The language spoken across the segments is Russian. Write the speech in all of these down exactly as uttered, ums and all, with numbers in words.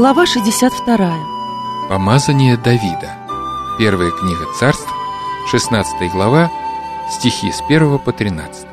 Глава шестьдесят вторая. Помазание Давида. Первая книга Царств, шестнадцатая глава, стихи с первого по тринадцатый.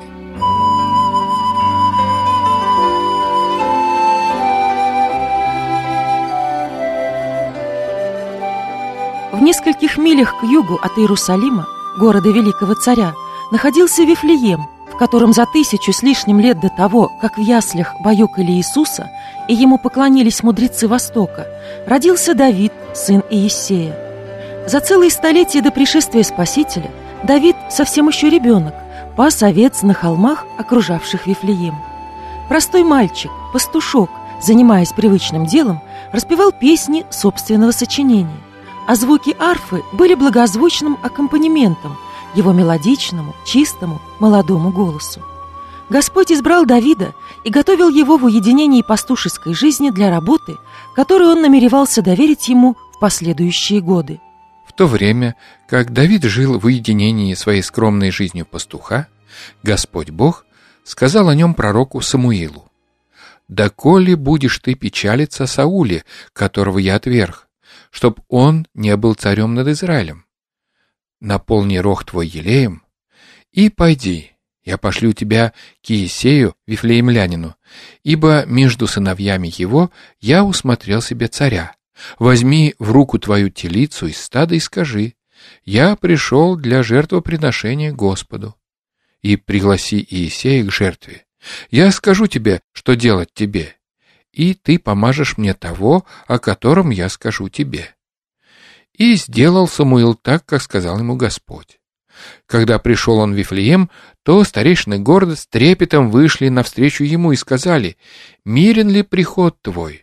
В нескольких милях к югу от Иерусалима, города великого царя, находился Вифлеем, в котором за тысячу с лишним лет до того, как в яслях баюкали Иисуса и ему поклонились мудрецы Востока, родился Давид, сын Иессея. За целые столетия до пришествия Спасителя Давид, совсем еще ребенок, пас овец на холмах, окружавших Вифлеем. Простой мальчик, пастушок, занимаясь привычным делом, распевал песни собственного сочинения, а звуки арфы были благозвучным аккомпанементом его мелодичному, чистому, молодому голосу. Господь избрал Давида и готовил его в уединении пастушеской жизни для работы, которую он намеревался доверить ему в последующие годы. В то время, как Давид жил в уединении своей скромной жизнью пастуха, Господь Бог сказал о нем пророку Самуилу: «Доколе будешь ты печалиться о Сауле, которого я отверг, чтоб он не был царем над Израилем? Наполни рог твой елеем и пойди, я пошлю тебя к Иессею, вифлеемлянину, ибо между сыновьями его я усмотрел себе царя. Возьми в руку твою телицу из стада и скажи: я пришел для жертвоприношения Господу. И пригласи Иессея к жертве. Я скажу тебе, что делать тебе, и ты помажешь мне того, о котором я скажу тебе». И сделал Самуил так, как сказал ему Господь. Когда пришел он в Вифлеем, то старейшины города с трепетом вышли навстречу ему и сказали: «Мирен ли приход твой?»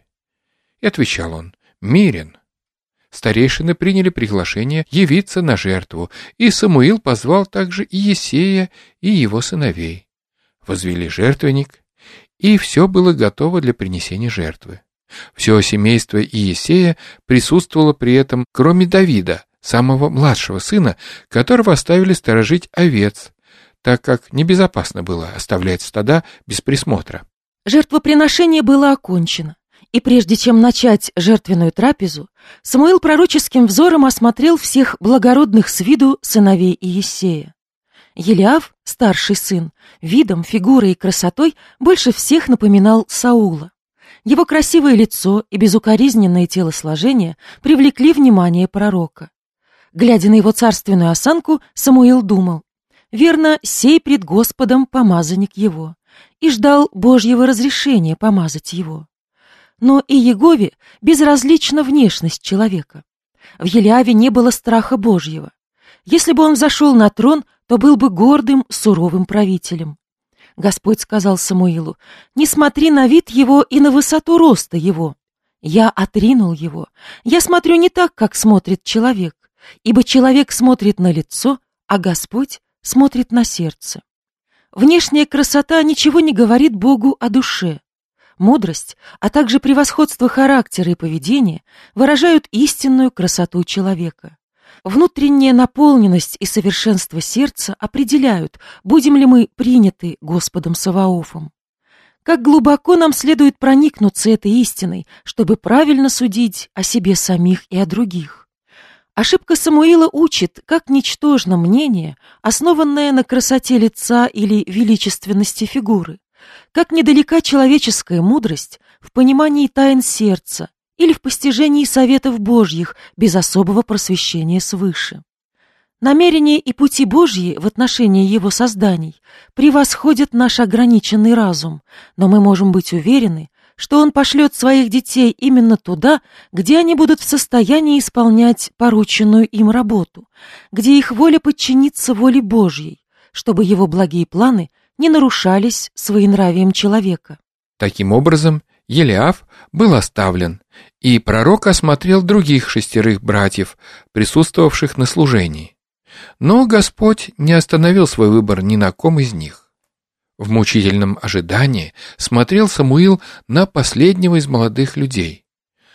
И отвечал он: «Мирен». Старейшины приняли приглашение явиться на жертву, и Самуил позвал также и Иессея, и его сыновей. Возвели жертвенник, и все было готово для принесения жертвы. Все семейство Иессея присутствовало при этом, кроме Давида, самого младшего сына, которого оставили сторожить овец, так как небезопасно было оставлять стада без присмотра. Жертвоприношение было окончено, и прежде чем начать жертвенную трапезу, Самуил пророческим взором осмотрел всех благородных с виду сыновей Иессея. Елиаф, старший сын, видом, фигурой и красотой больше всех напоминал Саула. Его красивое лицо и безукоризненное телосложение привлекли внимание пророка. Глядя на его царственную осанку, Самуил думал: верно, сей пред Господом помазанник его, и ждал Божьего разрешения помазать его. Но и Егове безразлична внешность человека. В Елиаве не было страха Божьего. Если бы он взошел на трон, то был бы гордым, суровым правителем. Господь сказал Самуилу: «Не смотри на вид его и на высоту роста его. Я отринул его. Я смотрю не так, как смотрит человек, ибо человек смотрит на лицо, а Господь смотрит на сердце». Внешняя красота ничего не говорит Богу о душе. Мудрость, а также превосходство характера и поведения выражают истинную красоту человека. Внутренняя наполненность и совершенство сердца определяют, будем ли мы приняты Господом Саваофом. Как глубоко нам следует проникнуться этой истиной, чтобы правильно судить о себе самих и о других. Ошибка Самуила учит, как ничтожно мнение, основанное на красоте лица или величественности фигуры, как недалека человеческая мудрость в понимании тайн сердца или в постижении советов Божьих без особого просвещения свыше. Намерения и пути Божьи в отношении Его созданий превосходят наш ограниченный разум, но мы можем быть уверены, что Он пошлет своих детей именно туда, где они будут в состоянии исполнять порученную им работу, где их воля подчинится воле Божьей, чтобы Его благие планы не нарушались своенравием человека. Таким образом, Елиаф был оставлен, и пророк осмотрел других шестерых братьев, присутствовавших на служении. Но Господь не остановил свой выбор ни на ком из них. В мучительном ожидании смотрел Самуил на последнего из молодых людей.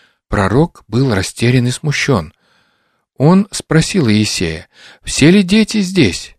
Пророк был растерян и смущен. Он спросил Иессея: «Все ли дети здесь?»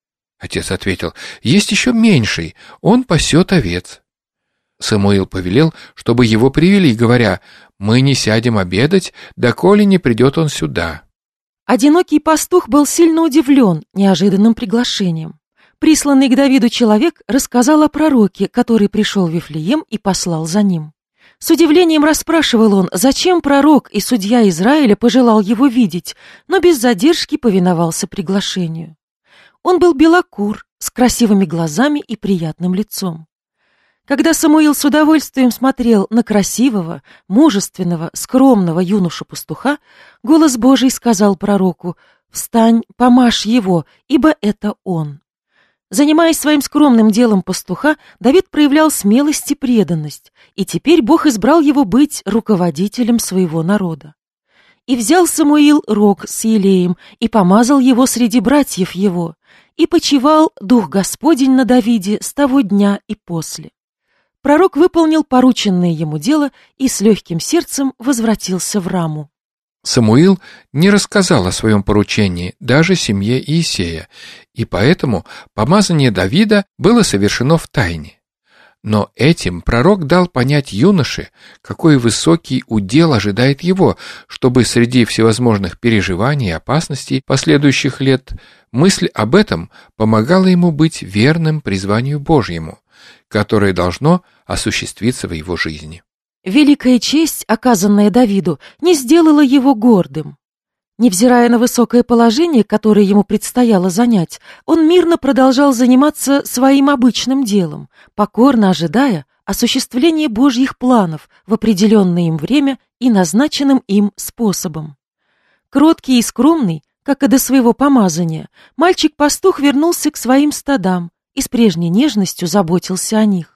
Отец ответил: «Есть еще меньший, он пасет овец». Самуил повелел, чтобы его привели, говоря: Мы не сядем обедать, доколе не придет он сюда». Одинокий пастух был сильно удивлен неожиданным приглашением. Присланный к Давиду человек рассказал о пророке, который пришел в Вифлеем и послал за ним. С удивлением расспрашивал он, зачем пророк и судья Израиля пожелал его видеть, но без задержки повиновался приглашению. Он был белокур, с красивыми глазами и приятным лицом. Когда Самуил с удовольствием смотрел на красивого, мужественного, скромного юношу-пастуха, голос Божий сказал пророку: «Встань, помажь его, ибо это он». Занимаясь своим скромным делом пастуха, Давид проявлял смелость и преданность, и теперь Бог избрал его быть руководителем своего народа. «И взял Самуил рог с елеем, и помазал его среди братьев его, и почивал Дух Господень на Давиде с того дня и после». Пророк выполнил порученное ему дело и с легким сердцем возвратился в Раму. Самуил не рассказал о своем поручении даже семье Иессея, и поэтому помазание Давида было совершено в тайне. Но этим пророк дал понять юноше, какой высокий удел ожидает его, чтобы среди всевозможных переживаний и опасностей последующих лет мысль об этом помогала ему быть верным призванию Божьему, которое должно осуществиться в его жизни. Великая честь, оказанная Давиду, не сделала его гордым. Невзирая на высокое положение, которое ему предстояло занять, он мирно продолжал заниматься своим обычным делом, покорно ожидая осуществления Божьих планов в определенное им время и назначенным им способом. Кроткий и скромный, как и до своего помазания, мальчик-пастух вернулся к своим стадам и с прежней нежностью заботился о них.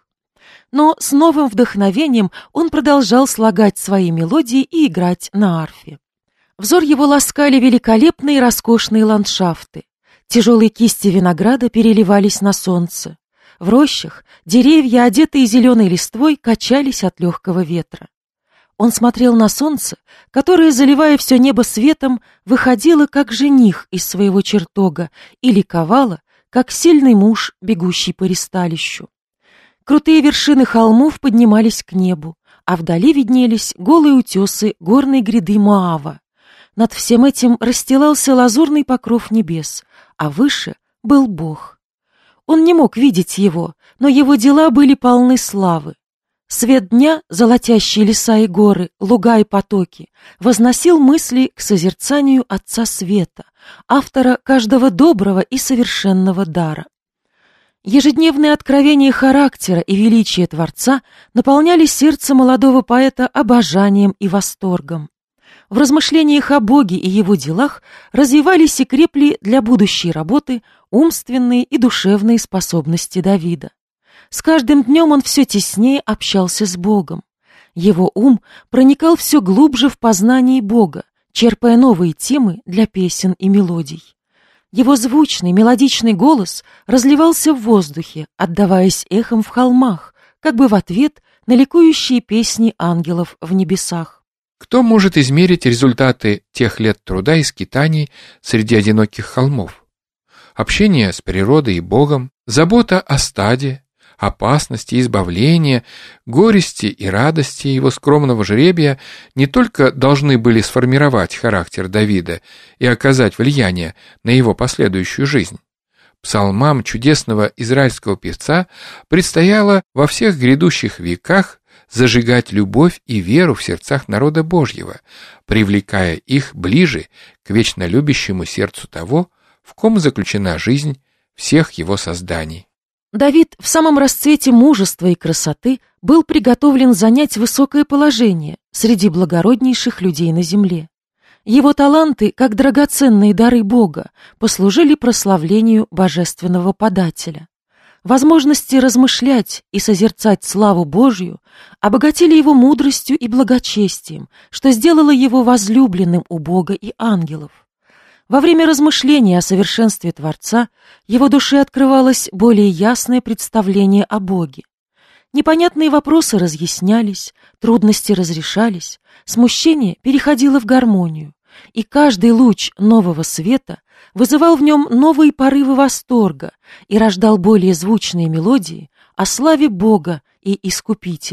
Но с новым вдохновением он продолжал слагать свои мелодии и играть на арфе. Взор его ласкали великолепные роскошные ландшафты. Тяжелые кисти винограда переливались на солнце. В рощах деревья, одетые зеленой листвой, качались от легкого ветра. Он смотрел на солнце, которое, заливая все небо светом, выходило как жених из своего чертога и ликовало, как сильный муж, бегущий по ристалищу. Крутые вершины холмов поднимались к небу, а вдали виднелись голые утесы горной гряды Моава. Над всем этим расстилался лазурный покров небес, а выше был Бог. Он не мог видеть его, но его дела были полны славы. Свет дня, золотящие леса и горы, луга и потоки, возносил мысли к созерцанию Отца Света, автора каждого доброго и совершенного дара. Ежедневные откровения характера и величия Творца наполняли сердце молодого поэта обожанием и восторгом. В размышлениях о Боге и его делах развивались и крепли для будущей работы умственные и душевные способности Давида. С каждым днем он все теснее общался с Богом. Его ум проникал все глубже в познание Бога, черпая новые темы для песен и мелодий. Его звучный, мелодичный голос разливался в воздухе, отдаваясь эхом в холмах, как бы в ответ на ликующие песни ангелов в небесах. Кто может измерить результаты тех лет труда и скитаний среди одиноких холмов? Общение с природой и Богом, забота о стаде, опасности, избавления, горести и радости его скромного жребия не только должны были сформировать характер Давида и оказать влияние на его последующую жизнь. Псалмам чудесного израильского певца предстояло во всех грядущих веках зажигать любовь и веру в сердцах народа Божьего, привлекая их ближе к вечно любящему сердцу того, в ком заключена жизнь всех его созданий. Давид в самом расцвете мужества и красоты был приготовлен занять высокое положение среди благороднейших людей на земле. Его таланты, как драгоценные дары Бога, послужили прославлению божественного подателя. Возможности размышлять и созерцать славу Божью обогатили его мудростью и благочестием, что сделало его возлюбленным у Бога и ангелов. Во время размышления о совершенстве Творца его душе открывалось более ясное представление о Боге. Непонятные вопросы разъяснялись, трудности разрешались, смущение переходило в гармонию, и каждый луч нового света вызывал в нем новые порывы восторга и рождал более звучные мелодии о славе Бога и Искупителе.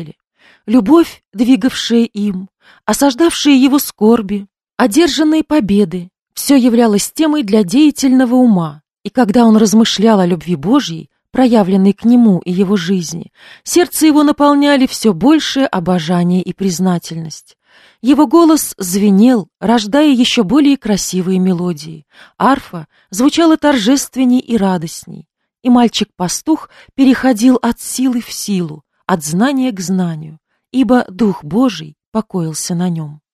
любовь, двигавшая им, осаждавшие его скорби, одержанные победы — все являлось темой для деятельного ума, и когда он размышлял о любви Божьей, проявленной к нему и его жизни, сердце его наполняли все большее обожание и признательность. Его голос звенел, рождая еще более красивые мелодии. Арфа звучала торжественней и радостней, и мальчик-пастух переходил от силы в силу, от знания к знанию, ибо Дух Божий покоился на нем.